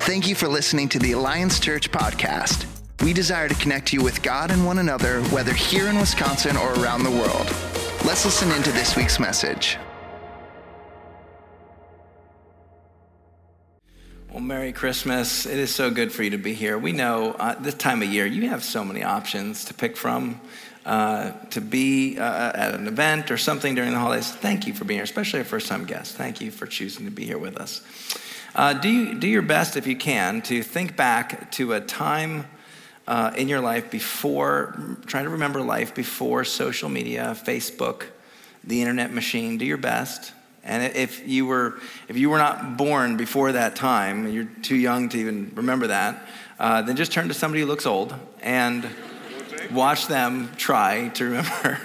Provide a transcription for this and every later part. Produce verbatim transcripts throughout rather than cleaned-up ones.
Thank you for listening to the Alliance Church podcast. We desire to connect you with God and one another, whether here in Wisconsin or around the world. Let's listen into this week's message. Well, Merry Christmas. It is so good for you to be here. We know uh, this time of year, you have so many options to pick from, uh, to be uh, at an event or something during the holidays. Thank you for being here, especially a first-time guest. Thank you for choosing to be here with us. Uh, do you, do your best, if you can, to think back to a time uh, in your life before, try to remember life before social media, Facebook, the internet machine. Do your best. And if you were if you were not born before that time, you're too young to even remember that, uh, then just turn to somebody who looks old and watch them try to remember.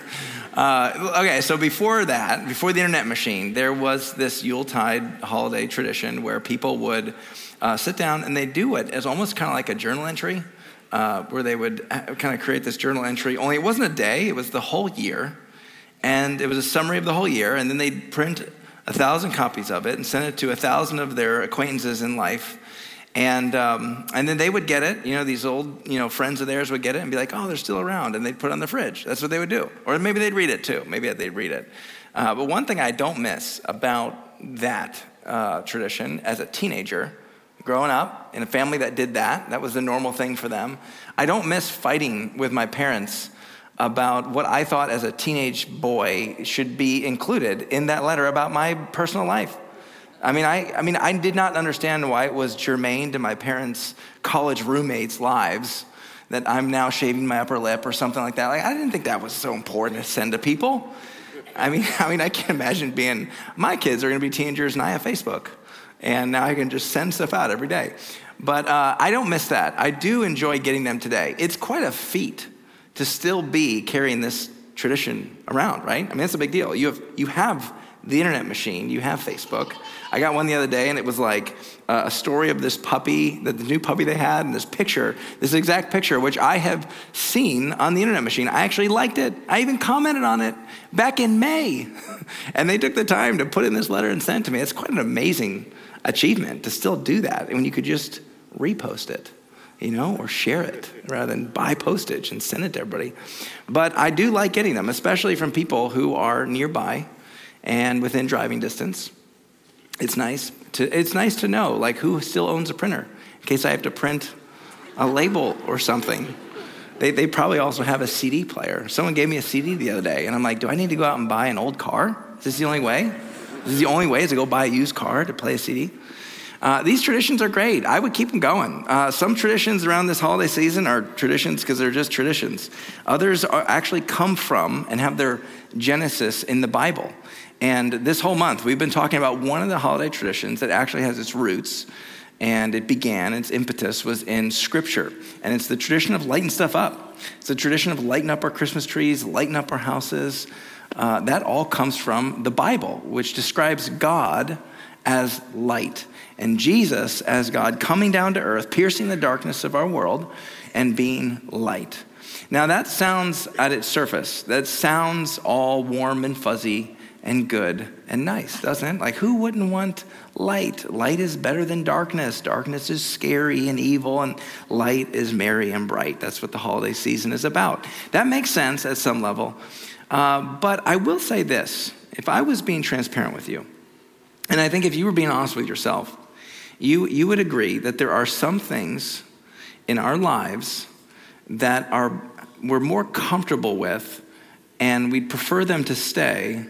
Uh, okay, so before that, before the internet machine, there was this Yuletide holiday tradition where people would uh, sit down and they do it as almost kind of like a journal entry, uh, where they would kind of create this journal entry. Only it wasn't a day, it was the whole year. And it was a summary of the whole year, and then they'd print a thousand copies of it and send it to a thousand of their acquaintances in life. And um, and then they would get it, you know, these old, you know, friends of theirs would get it and be like, oh, they're still around, and they'd put it on the fridge. That's what they would do. Or maybe they'd read it too. Maybe they'd read it. Uh, but one thing I don't miss about that uh, tradition as a teenager, growing up in a family that did that, that was the normal thing for them, I don't miss fighting with my parents about what I thought as a teenage boy should be included in that letter about my personal life. I mean, I, I mean, I did not understand why it was germane to my parents' college roommates' lives that I'm now shaving my upper lip or something like that. Like, I didn't think that was so important to send to people. I mean, I mean, I can't imagine being, my kids are gonna be teenagers and I have Facebook. And now I can just send stuff out every day. But uh, I don't miss that. I do enjoy getting them today. It's quite a feat to still be carrying this tradition around, right? I mean, it's a big deal. You have you have the internet machine, you have Facebook. I got one the other day and it was like uh, a story of this puppy, the, the new puppy they had, and this picture, this exact picture, which I have seen on the internet machine. I actually liked it. I even commented on it back in May. And they took the time to put in this letter and send it to me. It's quite an amazing achievement to still do that. And when you could just repost it, you know, or share it rather than buy postage and send it to everybody. But I do like getting them, especially from people who are nearby and within driving distance. It's nice to it's nice to know, like, who still owns a printer in case I have to print a label or something. They they probably also have a C D player. Someone gave me a C D the other day, and I'm like, do I need to go out and buy an old car? Is this the only way? This is the only way is to go buy a used car to play a C D? Uh, these traditions are great. I would keep them going. Uh, some traditions around this holiday season are traditions because they're just traditions. Others are actually come from and have their genesis in the Bible. And this whole month, we've been talking about one of the holiday traditions that actually has its roots, and it began, its impetus was in Scripture. And it's the tradition of lighting stuff up. It's the tradition of lighting up our Christmas trees, lighting up our houses. Uh, that all comes from the Bible, which describes God as light, and Jesus as God coming down to earth, piercing the darkness of our world and being light. Now that sounds at its surface, that sounds all warm and fuzzy and good and nice, doesn't it? Like, who wouldn't want light? Light is better than darkness. Darkness is scary and evil, and light is merry and bright. That's what the holiday season is about. That makes sense at some level. Uh, but I will say this, if I was being transparent with you, and I think if you were being honest with yourself, you, you would agree that there are some things in our lives that are we're more comfortable with, and we'd prefer them to stay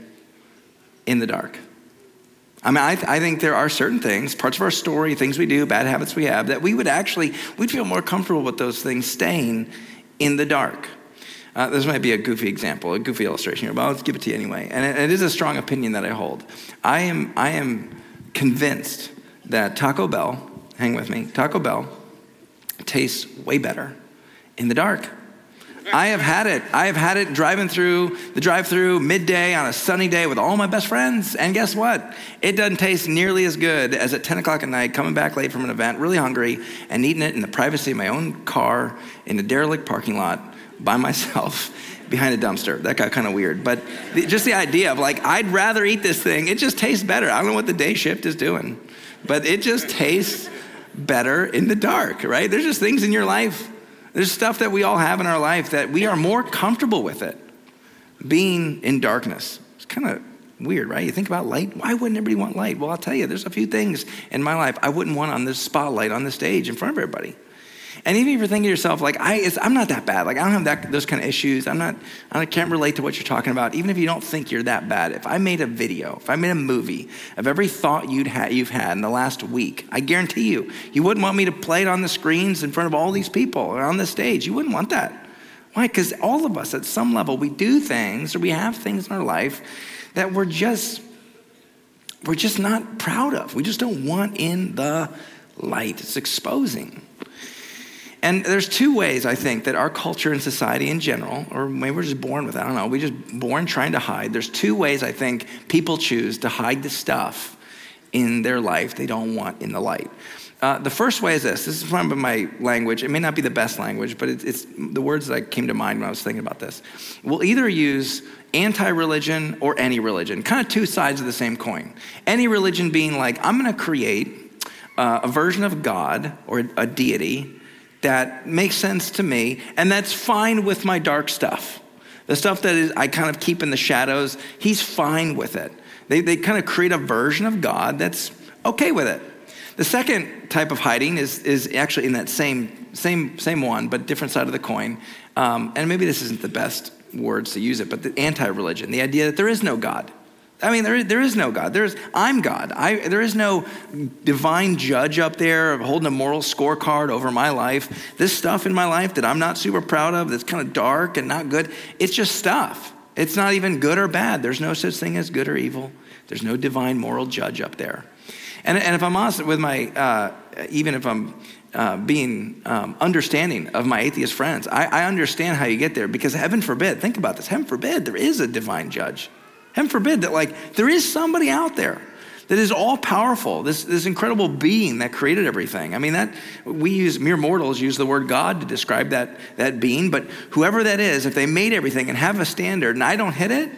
in the dark. I mean, I, th- I think there are certain things, parts of our story, things we do, bad habits we have, that we would actually, we'd feel more comfortable with those things staying in the dark. Uh, this might be a goofy example, a goofy illustration here, but I'll give it to you anyway. And it, it is a strong opinion that I hold. I am, I am convinced that Taco Bell, hang with me, Taco Bell tastes way better in the dark. I have had it. I have had it driving through the drive-through midday on a sunny day with all my best friends. And guess what? It doesn't taste nearly as good as at ten o'clock at night, coming back late from an event, really hungry, and eating it in the privacy of my own car in a derelict parking lot by myself behind a dumpster. That got kind of weird. But the, just the idea of, like, I'd rather eat this thing. It just tastes better. I don't know what the day shift is doing, but it just tastes better in the dark, right? There's just things in your life. There's stuff that we all have in our life that we are more comfortable with it being in darkness. It's kind of weird, right? You think about light. Why wouldn't everybody want light? Well, I'll tell you, there's a few things in my life I wouldn't want on this spotlight on the stage in front of everybody. And even if you're thinking to yourself, like, I, it's, I'm not that bad. Like, I don't have that, those kind of issues. I'm not, I can't relate to what you're talking about. Even if you don't think you're that bad, if I made a video, if I made a movie of every thought you'd ha- you've had in the last week, I guarantee you, you wouldn't want me to play it on the screens in front of all these people or on the stage. You wouldn't want that. Why? Because all of us at some level, we do things or we have things in our life that we're just, we're just not proud of. We just don't want in the light. It's exposing. And there's two ways, I think, that our culture and society in general, or maybe we're just born with it, I don't know, we're just born trying to hide. There's two ways, I think, people choose to hide the stuff in their life they don't want in the light. Uh, the first way is this. This is from my language. It may not be the best language, but it, it's the words that came to mind when I was thinking about this. We'll either use anti-religion or any religion, kind of two sides of the same coin. Any religion being like, I'm going to create uh, a version of God or a deity that makes sense to me, and that's fine with my dark stuff. The stuff that is, I kind of keep in the shadows, he's fine with it. They, they kind of create a version of God that's okay with it. The second type of hiding is, is actually in that same, same, same one, but different side of the coin. Um, and maybe this isn't the best words to use it, but the anti-religion, the idea that there is no God. I mean, there is, there is no God. There is, I'm God. I, there is no divine judge up there holding a moral scorecard over my life. This stuff in my life that I'm not super proud of, that's kind of dark and not good, it's just stuff. It's not even good or bad. There's no such thing as good or evil. There's no divine moral judge up there. And, and if I'm honest with my, uh, even if I'm uh, being um, understanding of my atheist friends, I, I understand how you get there, because heaven forbid, think about this, heaven forbid there is a divine judge. Heaven forbid that, like, there is somebody out there that is all powerful, this, this incredible being that created everything. I mean, that we use, mere mortals use the word God to describe that, that being, but whoever that is, if they made everything and have a standard and I don't hit it,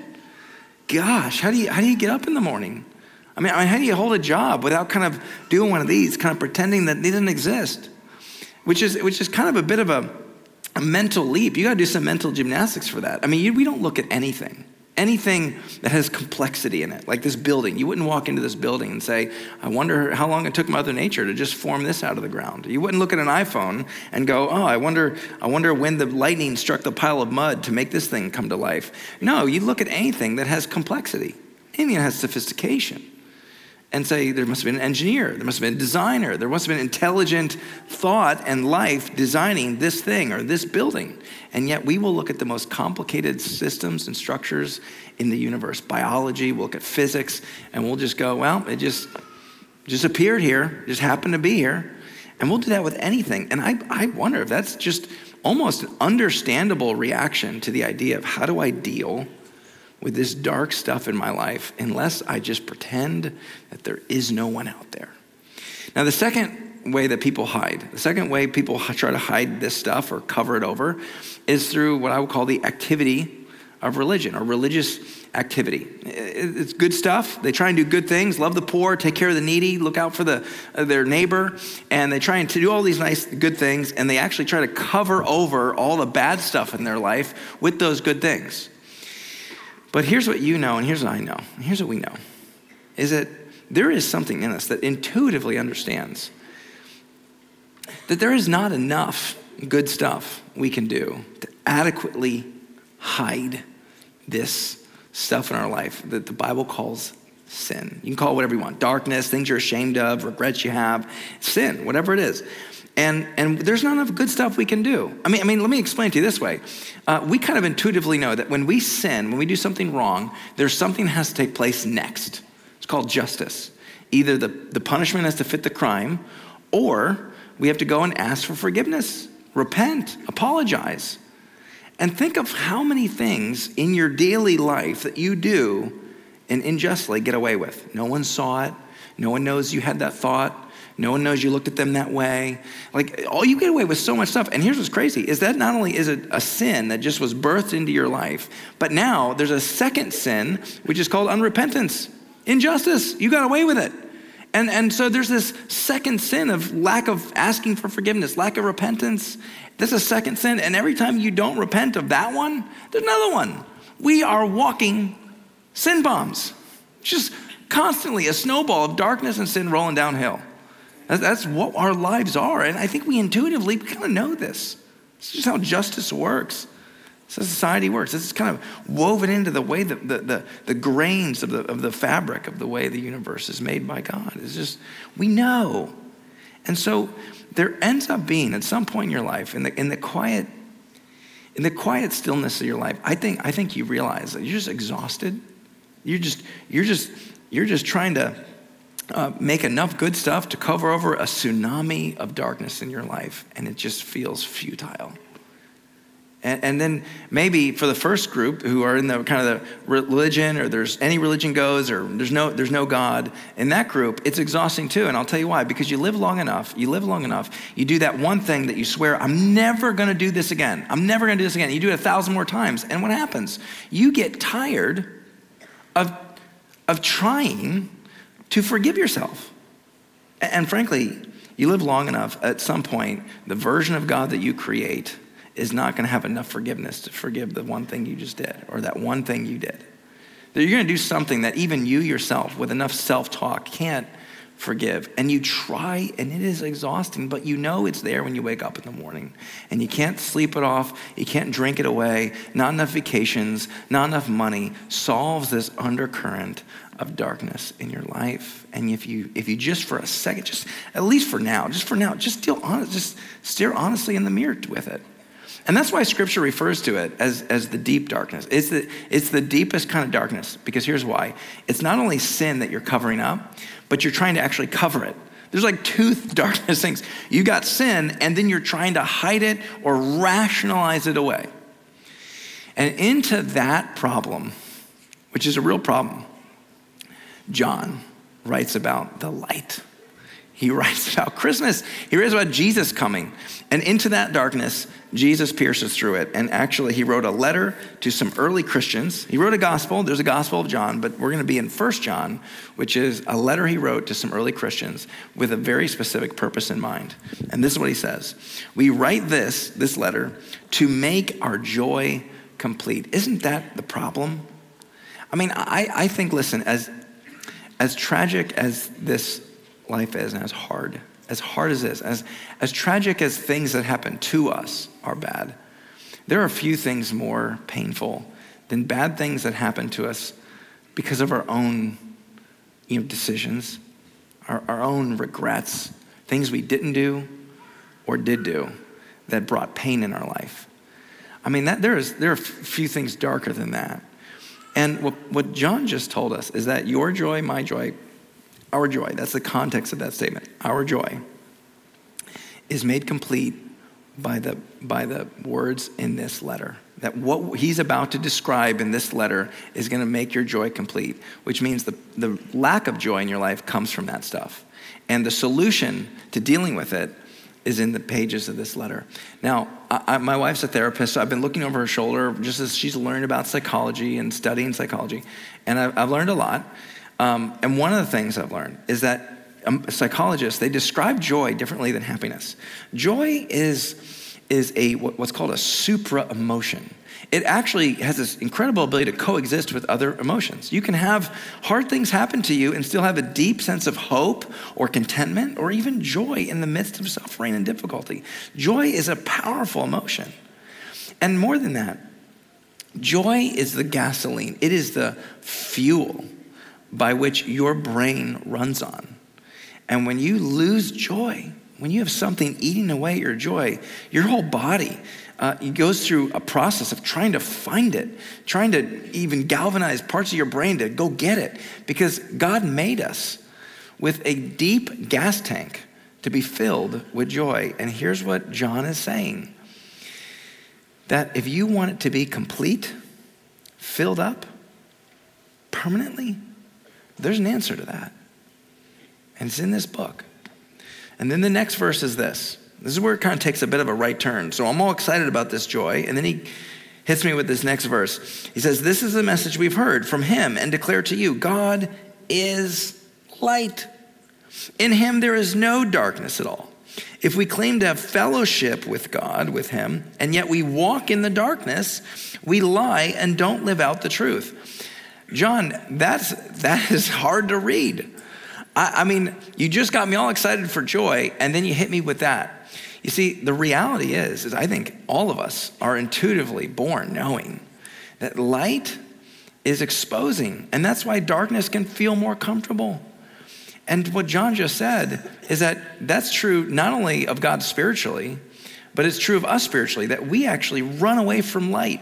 gosh, how do you, how do you get up in the morning? I mean, I mean, how do you hold a job without kind of doing one of these, kind of pretending that they didn't exist? Which is, which is kind of a bit of a, a mental leap. You got to do some mental gymnastics for that. I mean, you, we don't look at anything. Anything that has complexity in it, like this building. You wouldn't walk into this building and say, I wonder how long it took Mother Nature to just form this out of the ground. You wouldn't look at an iPhone and go, oh, I wonder, I wonder when the lightning struck the pile of mud to make this thing come to life. No, you look at anything that has complexity, anything that has sophistication, and say there must have been an engineer, there must have been a designer, there must have been intelligent thought and life designing this thing or this building. And yet we will look at the most complicated systems and structures in the universe. Biology, we'll look at physics, and we'll just go, well, it just, just appeared here, just happened to be here. And we'll do that with anything. And I, I wonder if that's just almost an understandable reaction to the idea of how do I deal with this dark stuff in my life unless I just pretend that there is no one out there. Now, the second way that people hide, the second way people try to hide this stuff or cover it over is through what I would call the activity of religion or religious activity. It's good stuff. They try and do good things, love the poor, take care of the needy, look out for the uh, their neighbor, and they try and to do all these nice good things, and they actually try to cover over all the bad stuff in their life with those good things. But here's what you know, and here's what I know, and here's what we know, is that there is something in us that intuitively understands that there is not enough good stuff we can do to adequately hide this stuff in our life that the Bible calls sin. You can call it whatever you want, darkness, things you're ashamed of, regrets you have, sin, whatever it is. And and there's not enough good stuff we can do. I mean, I mean, let me explain to you this way. Uh, we kind of intuitively know that when we sin, when we do something wrong, there's something that has to take place next. It's called justice. Either the, the punishment has to fit the crime, or we have to go and ask for forgiveness, repent, apologize. And think of how many things in your daily life that you do and unjustly get away with. No one saw it. No one knows you had that thought. No one knows you looked at them that way. Like, all you get away with so much stuff. And here's what's crazy, is that not only is it a sin that just was birthed into your life, but now there's a second sin, which is called unrepentance, injustice. You got away with it. And, and so there's this second sin of lack of asking for forgiveness, lack of repentance. That's a second sin. And every time you don't repent of that one, there's another one. We are walking sin bombs. Just constantly a snowball of darkness and sin rolling downhill. That's, that's what our lives are. And I think we intuitively kind of know this. It's just how justice works. It's how society works. It's kind of woven into the way that the, the, the grains of the, of the fabric of the way the universe is made by God. It's just, we know. And so there ends up being at some point in your life, in the, in the quiet, in the quiet stillness of your life, I think, I think you realize that you're just exhausted. You're just, you're just, you're just trying to uh, make enough good stuff to cover over a tsunami of darkness in your life, and it just feels futile. And, and then maybe for the first group who are in the kind of the religion, or there's any religion goes, or there's no there's no God, in that group, it's exhausting too. And I'll tell you why. Because you live long enough, you live long enough, you do that one thing that you swear, I'm never gonna do this again. I'm never gonna do this again. You do it a thousand more times. And what happens? You get tired of, of trying to forgive yourself. And, and frankly, you live long enough, at some point, the version of God that you create is not going to have enough forgiveness to forgive the one thing you just did, or that one thing you did. That you're going to do something that even you yourself, with enough self-talk, can't forgive. And you try, and it is exhausting, but you know it's there when you wake up in the morning. And you can't sleep it off, you can't drink it away, not enough vacations, not enough money solves this undercurrent of darkness in your life. And if you if you just for a second, just at least for now, just for now, just deal honest, just stare honestly in the mirror with it. And that's why scripture refers to it as, as the deep darkness. It's the, it's the deepest kind of darkness, because here's why. It's not only sin that you're covering up, but you're trying to actually cover it. There's like two darkness things. You got sin, and then you're trying to hide it or rationalize it away. And into that problem, which is a real problem, John writes about the light. He writes about Christmas. He writes about Jesus coming. And into that darkness, Jesus pierces through it. And actually, he wrote a letter to some early Christians. He wrote a gospel. There's a Gospel of John, but we're going to be in First John, which is a letter he wrote to some early Christians with a very specific purpose in mind. And this is what he says. We write this, this letter, to make our joy complete. Isn't that the problem? I mean, I, I think, listen, as, as tragic as this life is, and as hard, as hard as this, as, as tragic as things that happen to us are bad, there are few things more painful than bad things that happen to us because of our own, you know, decisions, our, our own regrets, things we didn't do or did do that brought pain in our life. I mean, that there is there are few things darker than that. And what, what John just told us is that your joy, my joy, our joy, that's the context of that statement. Our joy is made complete by the, by the words in this letter. That what he's about to describe in this letter is going to make your joy complete, which means the, the lack of joy in your life comes from that stuff. And the solution to dealing with it is in the pages of this letter. Now, I, I, my wife's a therapist, so I've been looking over her shoulder just as she's learned about psychology and studying psychology. And I've, I've learned a lot. Um, and one of the things I've learned is that um, psychologists, they describe joy differently than happiness. Joy is, is a what's called a supra-emotion. It actually has this incredible ability to coexist with other emotions. You can have hard things happen to you and still have a deep sense of hope or contentment or even joy in the midst of suffering and difficulty. Joy is a powerful emotion. And more than that, joy is the gasoline. It is the fuel by which your brain runs on. And when you lose joy, when you have something eating away your joy, your whole body uh, it goes through a process of trying to find it, trying to even galvanize parts of your brain to go get it, because God made us with a deep gas tank to be filled with joy. And here's what John is saying, that if you want it to be complete, filled up, permanently, there's an answer to that. And it's in this book. And then the next verse is this. This is where it kind of takes a bit of a right turn. So I'm all excited about this joy. And then he hits me with this next verse. He says, this is the message we've heard from him and declare to you, God is light. In him there is no darkness at all. If we claim to have fellowship with God, with him, and yet we walk in the darkness, we lie and don't live out the truth. John, that's, that is hard to read. I, I mean, you just got me all excited for joy, and then you hit me with that. You see, the reality is, is I think all of us are intuitively born knowing that light is exposing, and that's why darkness can feel more comfortable. And what John just said is that that's true not only of God spiritually, but it's true of us spiritually, that we actually run away from light.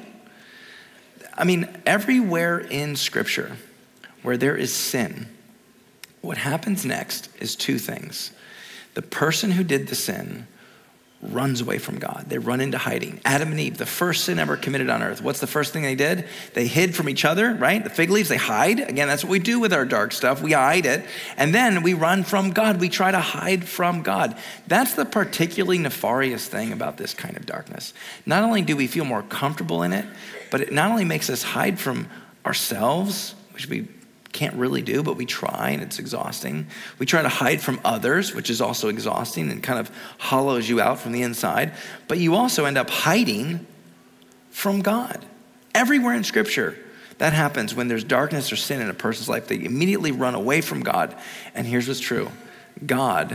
I mean, everywhere in Scripture where there is sin, what happens next is two things. The person who did the sin runs away from God. They run into hiding. Adam and Eve, the first sin ever committed on earth. What's the first thing they did? They hid from each other, right? The fig leaves, they hide. Again, that's what we do with our dark stuff. We hide it. And then we run from God. We try to hide from God. That's the particularly nefarious thing about this kind of darkness. Not only do we feel more comfortable in it, but it not only makes us hide from ourselves, which we can't really do, but we try and it's exhausting. We try to hide from others, which is also exhausting and kind of hollows you out from the inside. But you also end up hiding from God. Everywhere in Scripture, that happens when there's darkness or sin in a person's life. They immediately run away from God. And here's what's true. God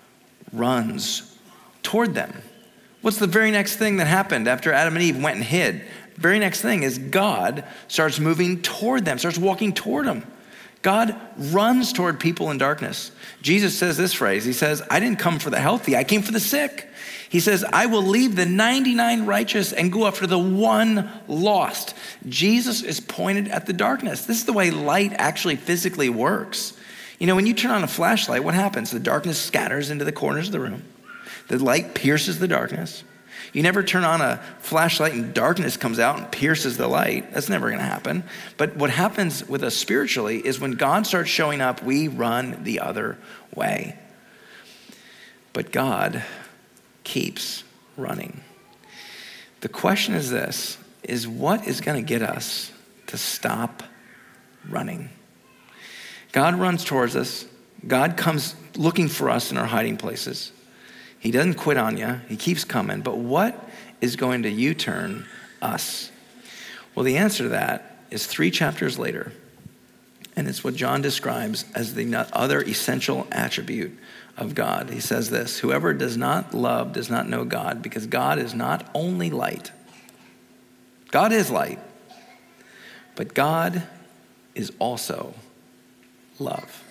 runs toward them. What's the very next thing that happened after Adam and Eve went and hid? The very next thing is God starts moving toward them, starts walking toward them. God runs toward people in darkness. Jesus says this phrase. He says, I didn't come for the healthy. I came for the sick. He says, I will leave the ninety-nine righteous and go after the one lost. Jesus is pointed at the darkness. This is the way light actually physically works. You know, when you turn on a flashlight, what happens? The darkness scatters into the corners of the room. The light pierces the darkness. You never turn on a flashlight and darkness comes out and pierces the light. That's never gonna happen. But what happens with us spiritually is when God starts showing up, we run the other way. But God keeps running. The question is this, is what is gonna get us to stop running? God runs towards us. God comes looking for us in our hiding places. He doesn't quit on you. He keeps coming. But what is going to U-turn us? Well, the answer to that is three chapters later. And it's what John describes as the other essential attribute of God. He says this, whoever does not love does not know God, because God is not only light. God is light. But God is also love.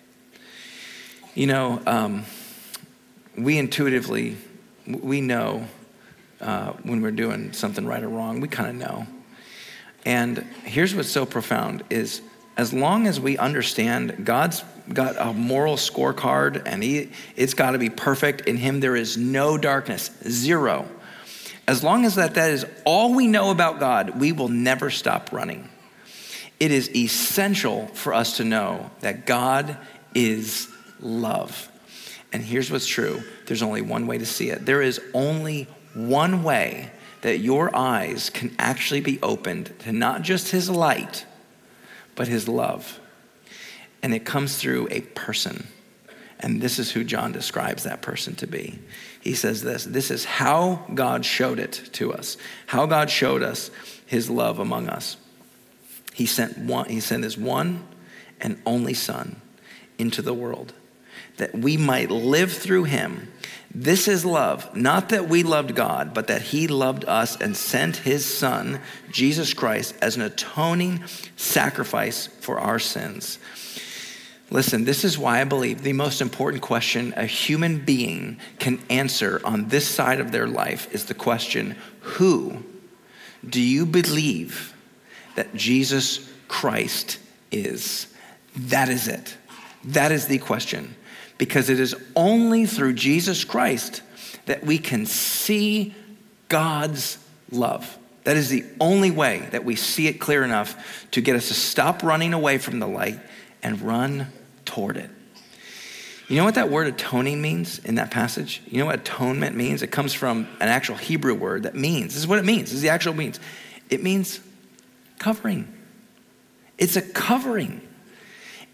You know, um, we intuitively, we know uh, when we're doing something right or wrong. We kind of know. And here's what's so profound is as long as we understand God's got a moral scorecard and he, it's got to be perfect. In him there is no darkness, zero. As long as that, that is all we know about God, we will never stop running. It is essential for us to know that God is love. And here's what's true. There's only one way to see it. There is only one way that your eyes can actually be opened to not just his light, but his love. And it comes through a person. And this is who John describes that person to be. He says this, this is how God showed it to us. How God showed us his love among us. He sent one, he sent his one and only son into the world, that we might live through him. This is love, not that we loved God, but that he loved us and sent his son, Jesus Christ, as an atoning sacrifice for our sins. Listen, this is why I believe the most important question a human being can answer on this side of their life is the question, who do you believe that Jesus Christ is? That is it. That is the question. Because it is only through Jesus Christ that we can see God's love. That is the only way that we see it clear enough to get us to stop running away from the light and run toward it. You know what that word atoning means in that passage? You know what atonement means? It comes from an actual Hebrew word that means, this is what it means, this is the actual means. It means covering. It's a covering.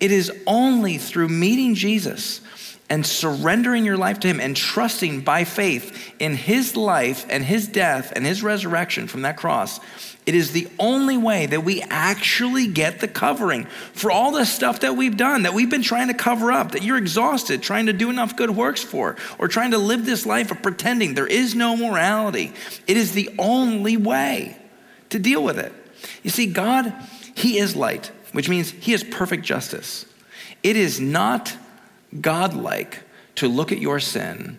It is only through meeting Jesus and surrendering your life to him and trusting by faith in his life and his death and his resurrection from that cross. It is the only way that we actually get the covering for all the stuff that we've done, that we've been trying to cover up, that you're exhausted trying to do enough good works for, or trying to live this life of pretending there is no morality. It is the only way to deal with it. You see, God, he is light, which means he is perfect justice. It is not godlike to look at your sin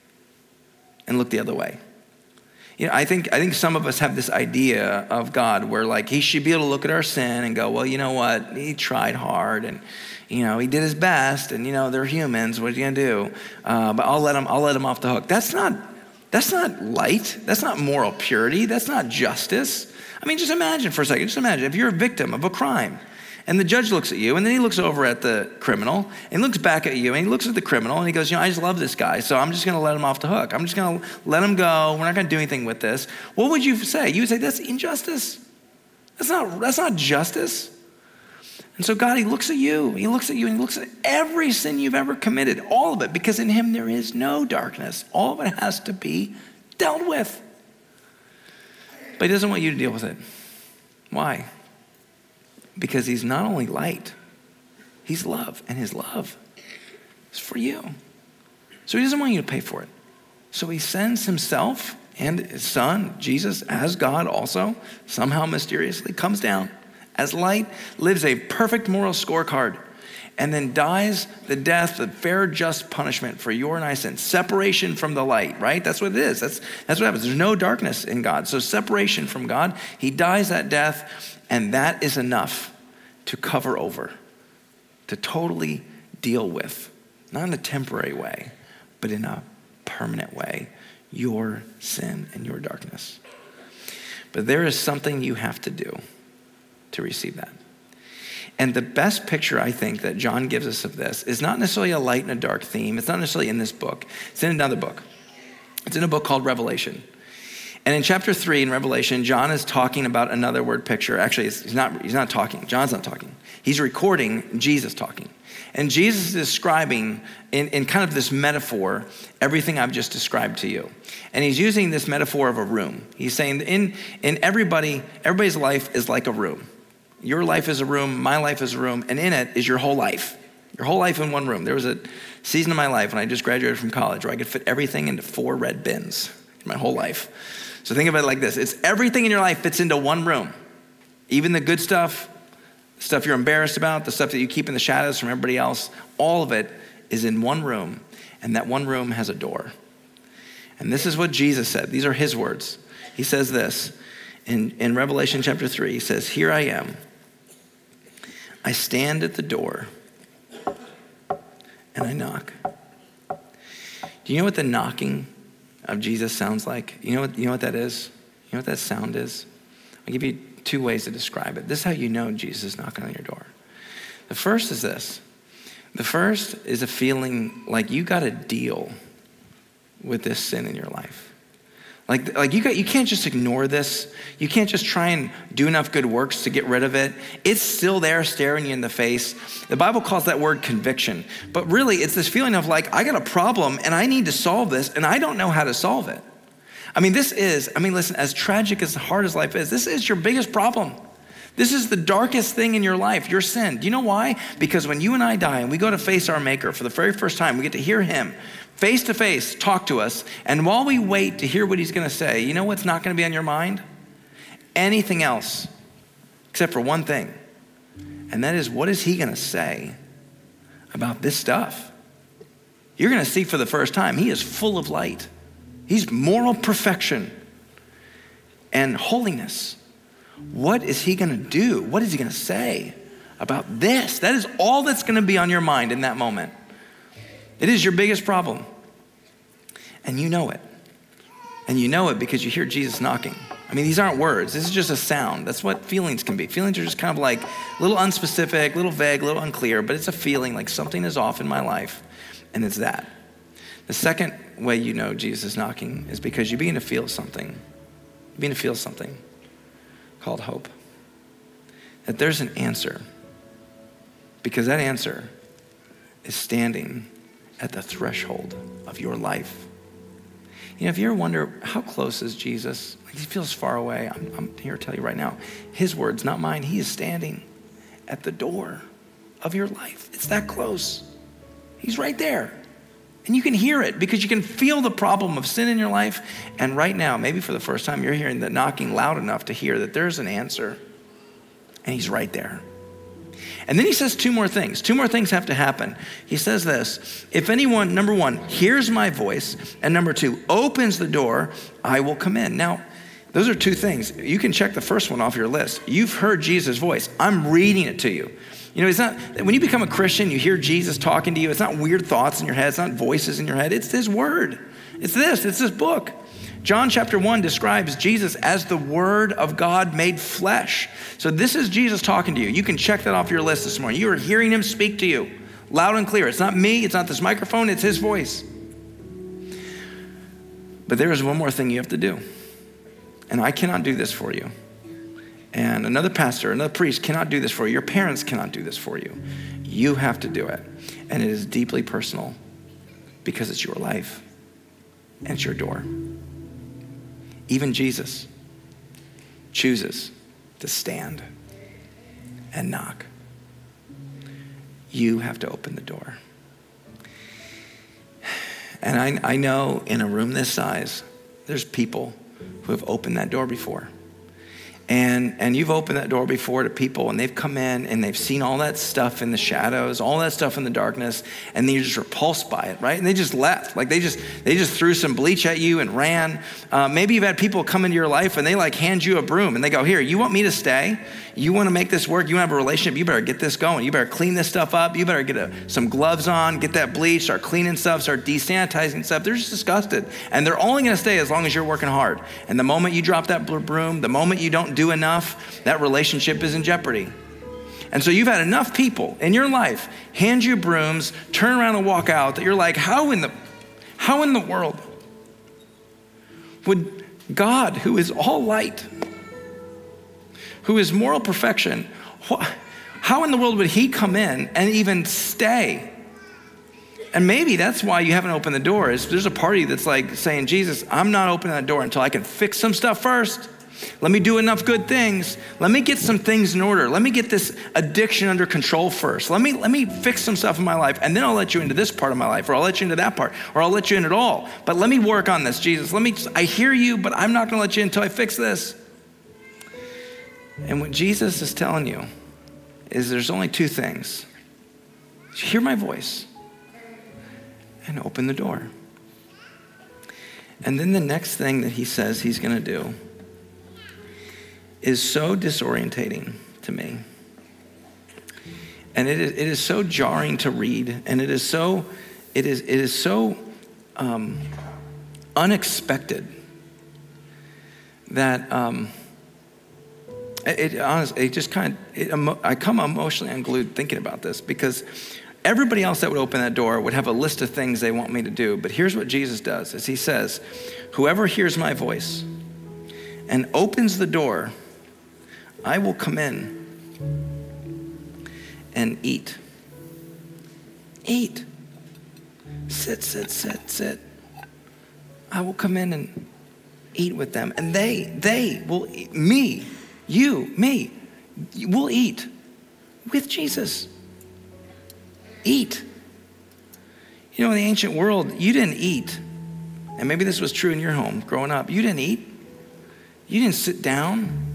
and look the other way. You know, I think I think some of us have this idea of God where like he should be able to look at our sin and go, well, you know what? He tried hard and, you know, he did his best and, you know, they're humans. What are you gonna do? Uh, but I'll let him, I'll let him off the hook. That's not, that's not light. That's not moral purity. That's not justice. I mean, just imagine for a second, just imagine if you're a victim of a crime and the judge looks at you and then he looks over at the criminal and looks back at you and he looks at the criminal and he goes, you know, I just love this guy, so I'm just gonna let him off the hook. I'm just gonna let him go. We're not gonna do anything with this. What would you say? You would say, that's injustice. That's not, that's not justice. And so God, he looks at you, he looks at you and he looks at every sin you've ever committed, all of it, because in him there is no darkness. All of it has to be dealt with. But he doesn't want you to deal with it. Why? Because he's not only light, he's love, and his love is for you. So he doesn't want you to pay for it. So he sends himself and his son, Jesus, as God also, somehow mysteriously comes down as light, lives a perfect moral scorecard, and then dies the death, the fair, just punishment for your and I sin. Separation from the light, right? That's what it is. That's, that's what happens. There's no darkness in God. So separation from God, he dies that death, and that is enough to cover over, to totally deal with, not in a temporary way, but in a permanent way, your sin and your darkness. But there is something you have to do to receive that. And the best picture, I think, that John gives us of this is not necessarily a light and a dark theme. It's not necessarily in this book. It's in another book. It's in a book called Revelation. And in chapter three in Revelation, John is talking about another word picture. Actually, he's not, he's not talking. John's not talking. He's recording Jesus talking. And Jesus is describing in, in kind of this metaphor everything I've just described to you. And he's using this metaphor of a room. He's saying in, in everybody, everybody's life is like a room. Your life is a room, my life is a room, and in it is your whole life. Your whole life in one room. There was a season of my life when I just graduated from college where I could fit everything into four red bins in my whole life. So think of it like this. It's everything in your life fits into one room. Even the good stuff, the stuff you're embarrassed about, the stuff that you keep in the shadows from everybody else, all of it is in one room, and that one room has a door. And this is what Jesus said. These are his words. He says this in, in Revelation chapter three. He says, here I am. I stand at the door and I knock. Do you know what the knocking of Jesus sounds like? You know what, you know what that is? You know what that sound is? I'll give you two ways to describe it. This is how you know Jesus is knocking on your door. The first is this. The first is a feeling like you got to deal with this sin in your life. Like, like you got, you can't just ignore this. You can't just try and do enough good works to get rid of it. It's still there staring you in the face. The Bible calls that word conviction. But really, it's this feeling of like, I got a problem and I need to solve this and I don't know how to solve it. I mean, this is, I mean, listen, as tragic, as hard as life is, this is your biggest problem. This is the darkest thing in your life, your sin. Do you know why? Because when you and I die and we go to face our Maker for the very first time, we get to hear him face to face talk to us. And while we wait to hear what he's going to say, you know what's not going to be on your mind? Anything else except for one thing. And that is, what is he going to say about this stuff? You're going to see for the first time, he is full of light. He's moral perfection and holiness. What is he going to do? What is he going to say about this? That is all that's going to be on your mind in that moment. It is your biggest problem. And you know it. And you know it because you hear Jesus knocking. I mean, these aren't words. This is just a sound. That's what feelings can be. Feelings are just kind of like a little unspecific, a little vague, a little unclear, but it's a feeling like something is off in my life. And it's that. The second way you know Jesus is knocking is because you begin to feel something. You begin to feel something called hope. That there's an answer Because that answer is standing at the threshold of your life. You know, if you ever wonder, how close is Jesus? Like, he feels far away. I'm, I'm here to tell you right now, his words, not mine. He is standing at the door of your life. It's that close. He's right there. And you can hear it because you can feel the problem of sin in your life. And right now, maybe for the first time, you're hearing the knocking loud enough to hear that there's an answer. And he's right there. And then he says two more things. Two more things have to happen. He says this: if anyone, number one, hears my voice, and number two, opens the door, I will come in. Now, those are two things. You can check the first one off your list. You've heard Jesus' voice. I'm reading it to you. You know, it's not, when you become a Christian, you hear Jesus talking to you. It's not weird thoughts in your head. It's not voices in your head. It's his word. It's this, it's this book. John chapter one describes Jesus as the Word of God made flesh. So this is Jesus talking to you. You can check that off your list this morning. You are hearing him speak to you loud and clear. It's not me. It's not this microphone. It's his voice. But there is one more thing you have to do. And I cannot do this for you. And another pastor, another priest cannot do this for you. Your parents cannot do this for you. You have to do it. And it is deeply personal because it's your life and it's your door. Even Jesus chooses to stand and knock. You have to open the door. And I, I know in a room this size, there's people who have opened that door before. And and you've opened that door before to people, and they've come in and they've seen all that stuff in the shadows, all that stuff in the darkness, and then you're just repulsed by it, right? And they just left. Like they just they just threw some bleach at you and ran. Uh, maybe you've had people come into your life and they like hand you a broom and they go, here, you want me to stay? You want to make this work? You want to have a relationship? You better get this going. You better clean this stuff up. You better get a, some gloves on, get that bleach, start cleaning stuff, start desanitizing stuff. They're just disgusted. And they're only going to stay as long as you're working hard. And the moment you drop that broom, the moment you don't do enough, that relationship is in jeopardy. And so you've had enough people in your life hand you brooms, turn around and walk out, that you're like, how in the, how in the world would God, who is all light, who is moral perfection, how in the world would he come in and even stay? And maybe that's why you haven't opened the door. Is there's a party that's like saying, Jesus, I'm not opening that door until I can fix some stuff first. Let me do enough good things. Let me get some things in order. Let me get this addiction under control first. Let me let me fix some stuff in my life, and then I'll let you into this part of my life, or I'll let you into that part, or I'll let you in it all. But let me work on this, Jesus. Let me, I hear you, but I'm not gonna let you in until I fix this. And what Jesus is telling you is there's only two things. Hear my voice and open the door. And then the next thing that he says he's gonna do is so disorientating to me. And it is, it is so jarring to read, and it is so, it is, it is so um, unexpected that um, it, it honestly, it just kind of, it, emo- I come emotionally unglued thinking about this, because everybody else that would open that door would have a list of things they want me to do. But here's what Jesus does, is he says, whoever hears my voice and opens the door, I will come in and eat. Eat. Sit, sit, sit, sit. I will come in and eat with them. And they, they will eat. Me, you, me, will eat with Jesus. Eat. You know, in the ancient world, you didn't eat. And maybe this was true in your home growing up. You didn't eat. You didn't sit down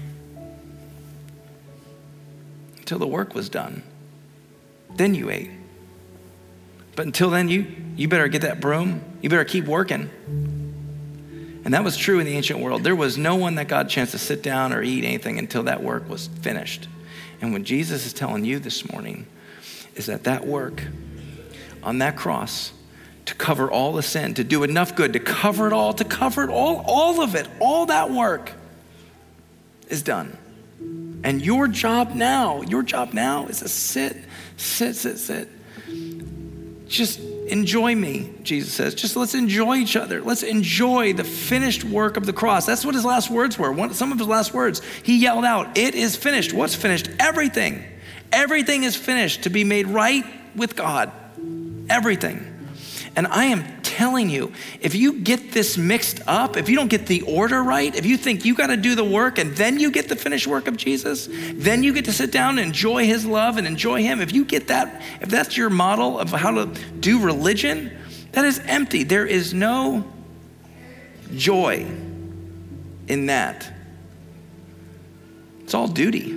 until the work was done. Then you ate. But until then, you, you better get that broom. You better keep working. And that was true in the ancient world. There was no one that got a chance to sit down or eat anything until that work was finished. And what Jesus is telling you this morning is that that work on that cross to cover all the sin, to do enough good, to cover it all, to cover it all, all of it, all that work is done. And your job now, your job now is to sit, sit, sit, sit. Just enjoy me, Jesus says. Just let's enjoy each other. Let's enjoy the finished work of the cross. That's what his last words were. One, some of his last words, he yelled out, it is finished. What's finished? Everything. Everything is finished to be made right with God. Everything. And I am telling you, if you get this mixed up, if you don't get the order right, if you think you got to do the work and then you get the finished work of Jesus, then you get to sit down and enjoy his love and enjoy him. If you get that, if that's your model of how to do religion, that is empty. There is no joy in that. It's all duty.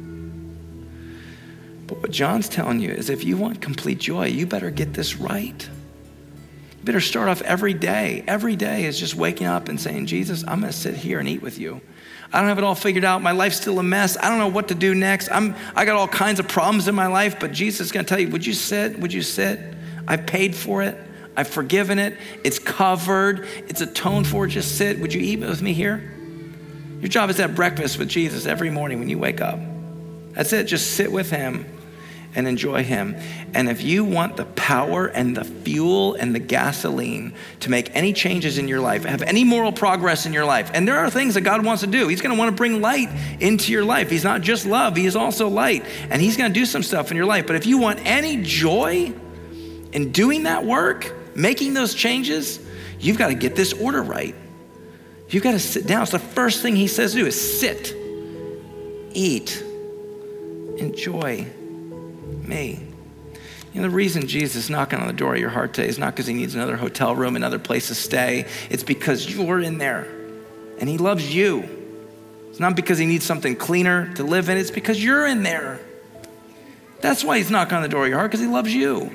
But what John's telling you is if you want complete joy, you better get this right. You better start off every day. Every day is just waking up and saying, Jesus, I'm gonna sit here and eat with you. I don't have it all figured out. My life's still a mess. I don't know what to do next. I'm, I got all kinds of problems in my life, but Jesus is gonna tell you, would you sit? Would you sit? I've paid for it. I've forgiven it. It's covered. It's atoned for. Just sit. Would you eat with me here? Your job is to have breakfast with Jesus every morning when you wake up. That's it. Just sit with him and enjoy him. And if you want the power and the fuel and the gasoline to make any changes in your life, have any moral progress in your life, and there are things that God wants to do. He's gonna wanna bring light into your life. He's not just love, he is also light. And he's gonna do some stuff in your life. But if you want any joy in doing that work, making those changes, you've gotta get this order right. You've gotta sit down. It's the first thing he says to do is sit, eat, enjoy me. You know, the reason Jesus is knocking on the door of your heart today is not because he needs another hotel room, another place to stay. It's because you're in there and he loves you. It's not because he needs something cleaner to live in. It's because you're in there. That's why he's knocking on the door of your heart, because he loves you.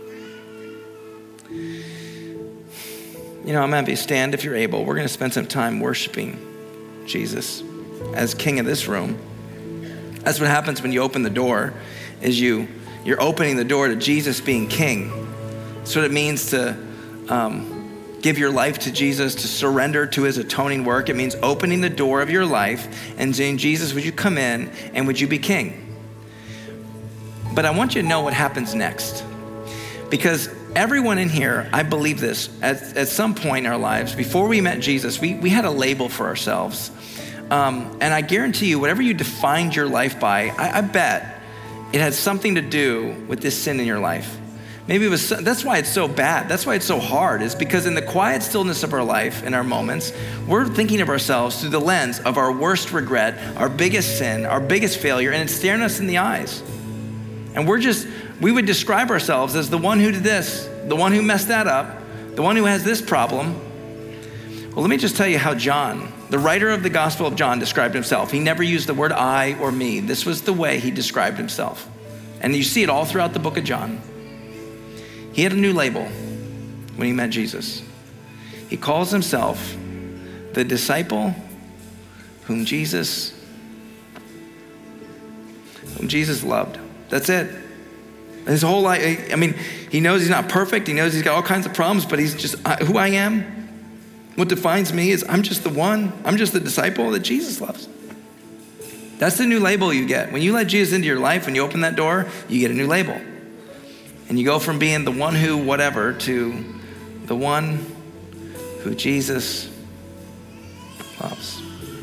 You know, I'm gonna have you stand if you're able. We're gonna spend some time worshiping Jesus as King of this room. That's what happens when you open the door, is you, you're opening the door to Jesus being King. That's what it means to um, give your life to Jesus, to surrender to his atoning work. It means opening the door of your life and saying, Jesus, would you come in and would you be King? But I want you to know what happens next. Because everyone in here, I believe this, at, at some point in our lives, before we met Jesus, we, we had a label for ourselves. Um, and I guarantee you, whatever you defined your life by, I, I bet it had something to do with this sin in your life. Maybe it was, that's why it's so bad. That's why it's so hard, is because in the quiet stillness of our life, in our moments, we're thinking of ourselves through the lens of our worst regret, our biggest sin, our biggest failure, and it's staring us in the eyes. And we're just, we would describe ourselves as the one who did this, the one who messed that up, the one who has this problem. Well, let me just tell you how John, the writer of the Gospel of John, described himself. He never used the word I or me. This was the way he described himself. And you see it all throughout the book of John. He had a new label when he met Jesus. He calls himself the disciple whom Jesus, whom Jesus loved. That's it. His whole life, I mean, he knows he's not perfect. He knows he's got all kinds of problems, but he's just, who I am, what defines me is I'm just the one, I'm just the disciple that Jesus loves. That's the new label you get. When you let Jesus into your life, when you open that door, you get a new label. And you go from being the one who whatever to the one who Jesus loves.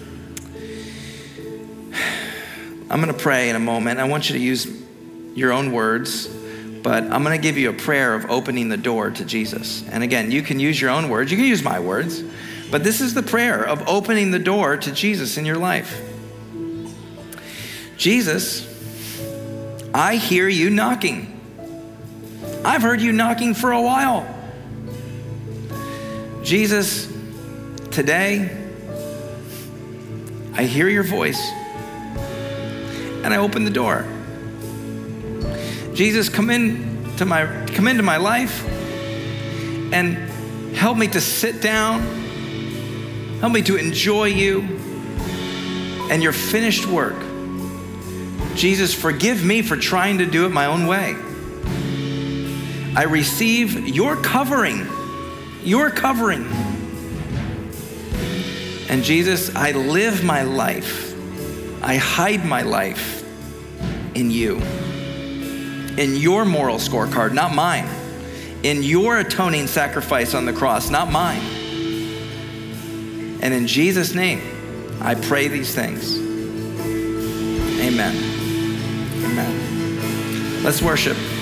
I'm gonna pray in a moment. I want you to use your own words, but I'm gonna give you a prayer of opening the door to Jesus. And again, you can use your own words, you can use my words, but this is the prayer of opening the door to Jesus in your life. Jesus, I hear you knocking. I've heard you knocking for a while. Jesus, today, I hear your voice and I open the door. Jesus, come in to my, come into my life and help me to sit down. Help me to enjoy you and your finished work. Jesus, forgive me for trying to do it my own way. I receive your covering, your covering. And Jesus, I live my life, I hide my life in you, in your moral scorecard, not mine, in your atoning sacrifice on the cross, not mine. And in Jesus' name, I pray these things. Amen. Amen. Let's worship.